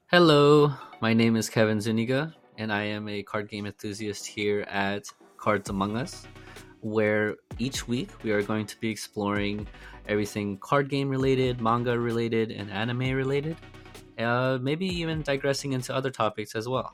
Hello, my name is Kevin Zuniga, and I am a card game enthusiast here at Cards Among Us, where each week we are going to be exploring everything card game related, manga related, and anime related, maybe even digressing into other topics as well.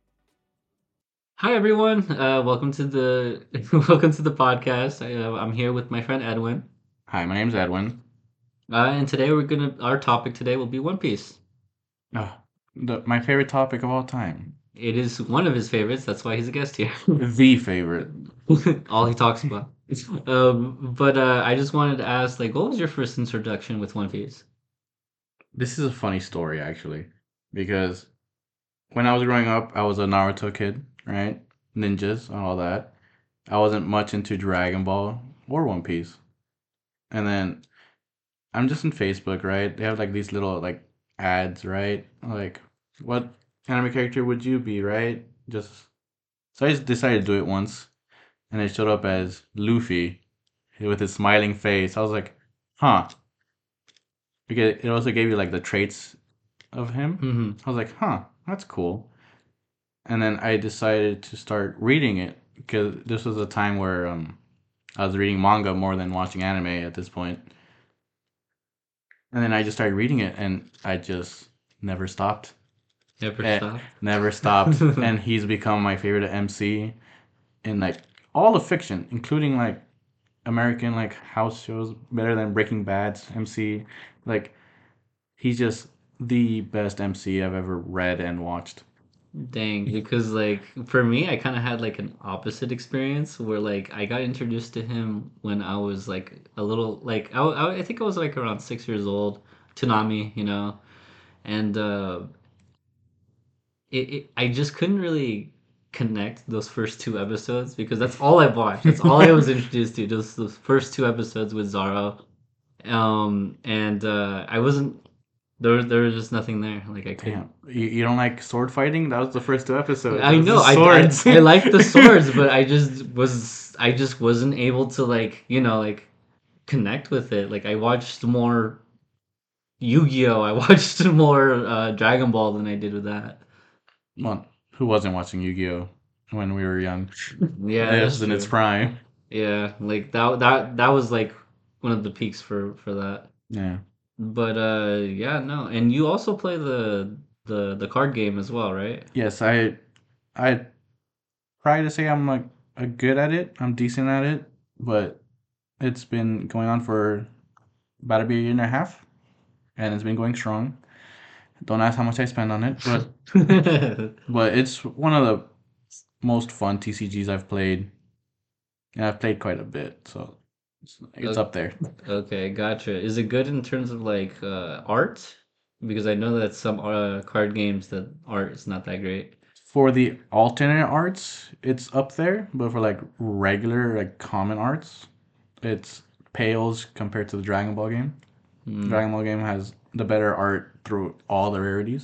Hi everyone, welcome to the welcome to the podcast. I'm here with my friend Edwin, Hi, my name's Edwin. and today our topic today will be One Piece. My favorite topic of all time. It is one of his favorites. That's why he's a guest here. The favorite. All he talks about. But I just wanted to ask, like, what was your first introduction with One Piece? This is a funny story, actually, because when I was growing up, I was a Naruto kid, right? Ninjas and all that. I wasn't much into Dragon Ball or One Piece. And then I'm just in Facebook, right? They have like these little like ads, right? Like, what anime character would you be, right? Just so I just decided to do it once, and it showed up as Luffy with his smiling face. I was like, huh. Because it also gave you like the traits of him. Hmm. I was like, huh, that's cool. And then I decided to start reading it because this was a time where I was reading manga more than watching anime at this point. And then I just started reading it and I just never stopped. Never Eh, stop. never stopped. And he's become my favorite MC in like all the fiction, including like American like house shows, better than Breaking Bad's MC. Like he's just the best MC I've ever read and watched. Dang, because like for me, I kind of had like an opposite experience where like I got introduced to him when I was like a little like I think I was like around 6 years old. Toonami, and I just couldn't really connect those first two episodes because that's all I watched. That's all I was introduced to. Just those first two episodes with Zara. And I wasn't there was just nothing there. Like I couldn't. Damn, you don't like sword fighting? That was the first two episodes. It I was know just swords. I liked the swords, but I just wasn't able to like like connect with it. Like I watched more Yu-Gi-Oh. I watched more Dragon Ball than I did with that. Well, who wasn't watching Yu-Gi-Oh when we were young? Yeah, It that's was in its true. prime. Yeah, like that was like one of the peaks for that. Yeah. But yeah, no. And you also play the card game as well, right? Yes, I try to say I'm like a good at it. I'm decent at it, but it's been going on for about to be a year and a half, and it's been going strong. Don't ask how much I spend on it, but it's one of the most fun TCGs I've played, and I've played quite a bit, so it's O- up there. Okay, gotcha. Is it good in terms of like art? Because I know that some card games that art is not that great. For the alternate arts, it's up there, but for like regular, like common arts, it's pales compared to the Dragon Ball game. Hmm, Dragon Ball game has the better art through all the rarities,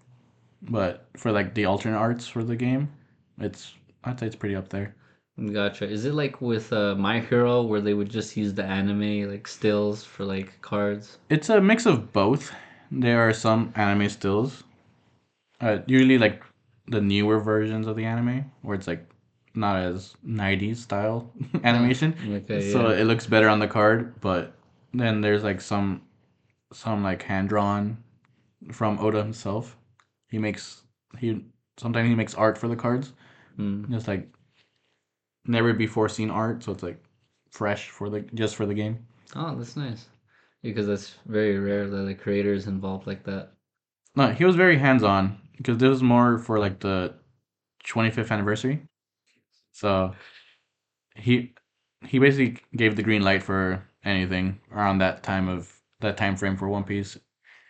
but for like the alternate arts for the game, it's I'd say it's pretty up there. gotcha. Is it like with My Hero where they would just use the anime like stills for like cards? It's a mix of both. There are some anime stills, usually like the newer versions of the anime, where it's like not as 90s style Uh, animation, okay, so yeah. it looks better on the card. But then there's like some like hand drawn from Oda himself. He makes he sometimes he makes art for the cards, Hmm. just like never before seen art, so it's like fresh for the just for the game. Oh, that's nice. Because that's very rare that the creator is involved like that. No, he was very hands on because this was more for like the 25th anniversary. So he he basically gave the green light for anything around that time frame for One Piece.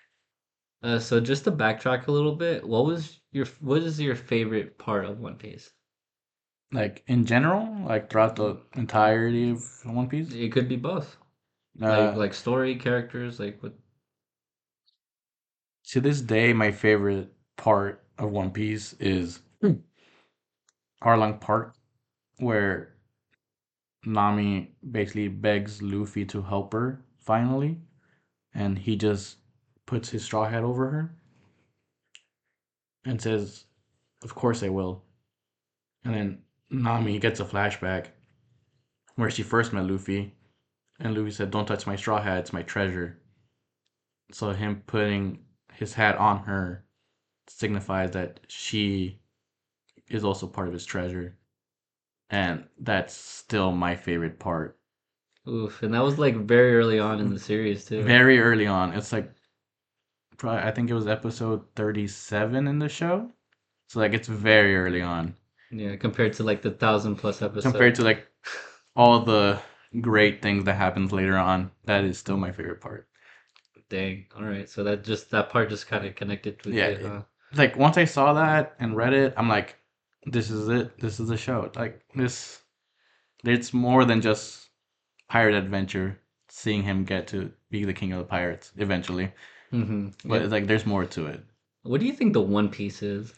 So just to backtrack a little bit, what is your favorite part of One Piece? Like in general, like throughout the entirety of One Piece. It could be both. Uh, Like story, characters, like what to this day, my favorite part of One Piece is Arlong Park, where Nami basically begs Luffy to help her finally, and he just puts his straw hat over her. and says, "Of course I will." And then Nami gets a flashback where she first met Luffy, and Luffy said, "Don't touch my straw hat; it's my treasure." So him putting his hat on her signifies that she is also part of his treasure, and that's still my favorite part. Oof, and that was like very early on in the series too. Very early on, it's like probably I think it was episode 37 in the show. So like it's very early on Yeah, compared to like the 1,000+ compared episode. to like all the great things that happens later on. That is still my favorite part. Dang. All right. So that part just kind of connected with Yeah, you, huh? like once I saw that and read it, I'm like, this is it. This is the show. Like this, it's more than just pirate adventure. Seeing him get to be the king of the pirates eventually, Mm-hmm. but Yeah. it's like there's more to it. What do you think the One Piece is?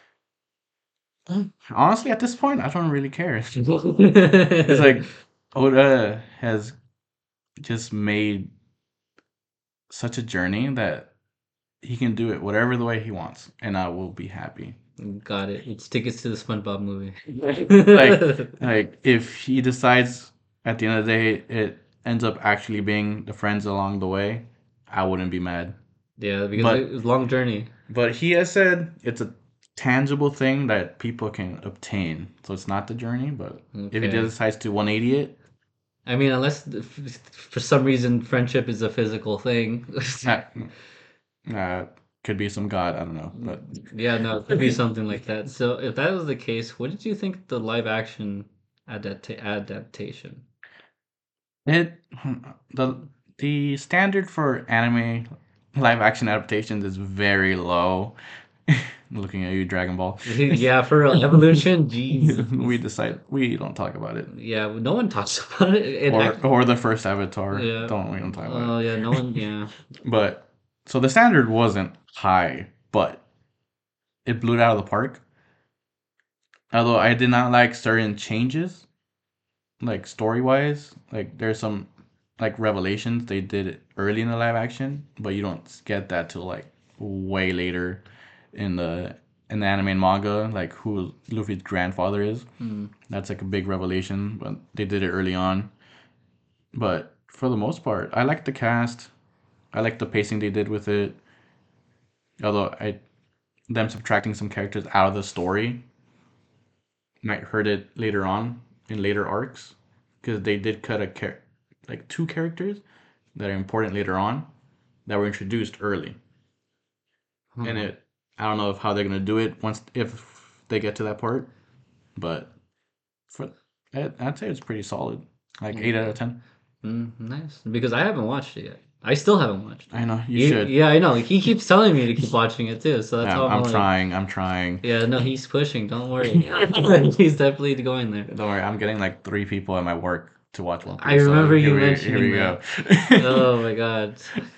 Honestly, at this point, I don't really care. It's like Oda has just made such a journey that he can do it whatever the way he wants, and I will be happy. Got it. It's tickets to the SpongeBob movie. Like, like if he decides at the end of the day it ends up actually being the friends along the way, I wouldn't be mad. Yeah, because it But was a long journey. he has said it's a tangible thing that people can obtain, so it's not the journey. But if he Okay. decides to 180 it, I mean, unless for some reason friendship is a physical thing. that could be some god. I don't know, but Yeah, no, it could be something like that. So if that was the case, what did you think of the live action adaptation? it the standard for anime live action adaptations is very low. Looking at you, Dragon Ball. Yeah, for real, Evolution, jeez. We don't talk about it. Yeah, no one talks about it. Or the first Avatar. Yeah. We don't talk about Oh, yeah, no one, yeah. it. But so the standard wasn't high, but it blew it out of the park. Although I did not like certain changes, like story wise. Like there's some like revelations they did it early in the live action, but you don't get that till like way later in the anime and manga, like who Luffy's grandfather is. Hmm. That's like a big revelation, but they did it early on. But for the most part, I like the cast. I like the pacing they did with it. Although I them subtracting some characters out of the story might hurt it later on in later arcs because they did cut like two characters that are important later on that were introduced early. And Huh. it I don't know if how they're gonna do it once if they get to that part, but for I'd say it's pretty solid, like 8 out of 10. Nice. Because I haven't watched it yet. I still haven't watched it. I know you should. Yeah, I know. He keeps telling me to keep watching it too, so that's Yeah, why I'm I'm like, trying. I'm trying. yeah, no, he's pushing. Don't worry. He's definitely going there. Don't worry. I'm getting like 3 people at my work to watch One I Piece. So remember you here we mentioning go. that. Oh my God.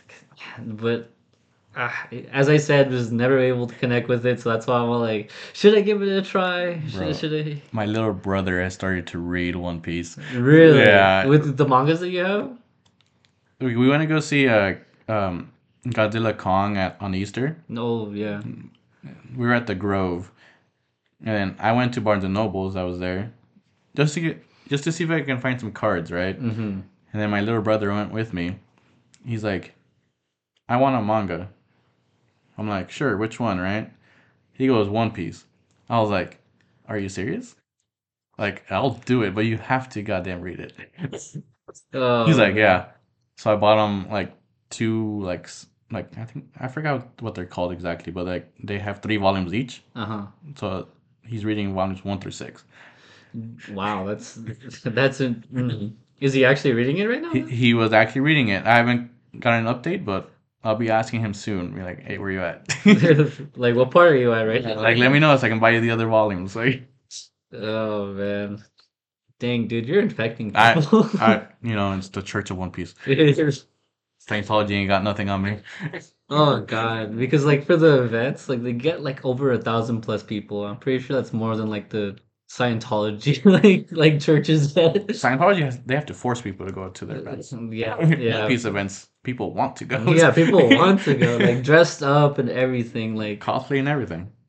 But as I said, was never able to connect with it, so that's why I'm like, should I give it a try? Bro, Should I? my little brother has started to read One Piece. Really? Yeah, With the mangas that you have? we went to go see Godzilla Kong at on Easter. No, yeah. We were at the Grove, and then I went to Barnes and Nobles. I was there just to see if I can find some cards, right? Mm-hmm. And then my little brother went with me. He's like, "I want a manga." I'm like, "Sure, which one?" Right? He goes, "One Piece." I was like, "Are you serious?" Like, I'll do it, but you have to goddamn read it. He's Oh like, man. "Yeah." So I bought him like two, like I think I forgot what they're called exactly, but like they have 3 volumes each. Uh-huh. So he's reading volumes 1 through 6. Wow, that's a. Is he actually reading it right now then? He was actually reading it. I haven't got an update, but I'll be asking him soon. Be like, "Hey, where you at?" Like, what part are you at right now? Like, let me know so I can buy you the other volumes. Like, Oh man. Dang, dude, you're infecting I, people. it's the Church of One Piece. Scientology ain't got nothing on me. Oh God, because like for the events, like they get like over 1,000+ people. I'm pretty sure that's more than like the Scientology like churches that. They have to force people to go to their events. Yeah, One yeah, Piece events, people want to go. yeah. People want to go, like dressed up and everything. Like, Cosplay and everything.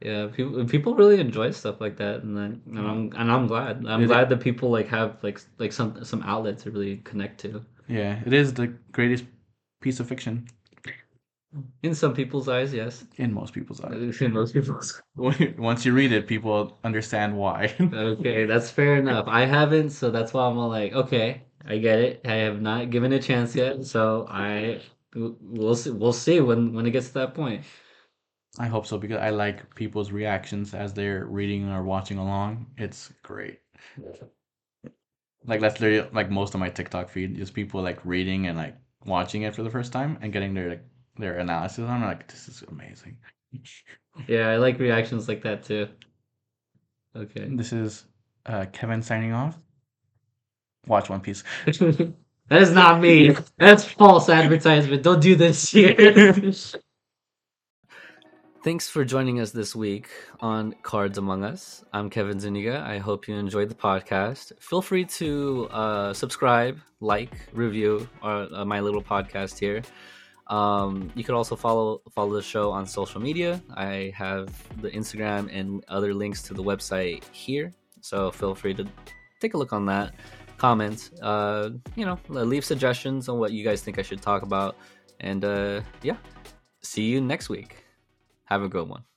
Yeah, people really enjoy stuff like that, and I'm glad. I'm It, glad that people like have like some outlet to really connect to. yeah, it is the greatest piece of fiction In some people's eyes, yes. in most people's eyes. In most people's. Once you read it, people understand why. Okay, that's fair enough. I haven't, so that's why I'm all like, okay, I get it. I have not given it a chance yet, so we'll see. We'll see when it gets to that point. I hope so because I like people's reactions as they're reading or watching along. It's great. Like that's literally like most of my TikTok feed is people like reading and like watching it for the first time and getting their analysis. I'm like, this is amazing. Yeah, I like reactions like that too. Okay. This is Kevin signing off. Watch One Piece. That is not me. That's false advertisement. Don't do this here. Thanks for joining us this week on Cards Among Us. I'm Kevin Zuniga. I hope you enjoyed the podcast. Feel free to subscribe, like, review my little podcast here. You could also follow the show on social media. I have the Instagram and other links to the website here, so feel free to take a look on that. Comment, leave suggestions on what you guys think I should talk about, and yeah, see you next week. Have a good one.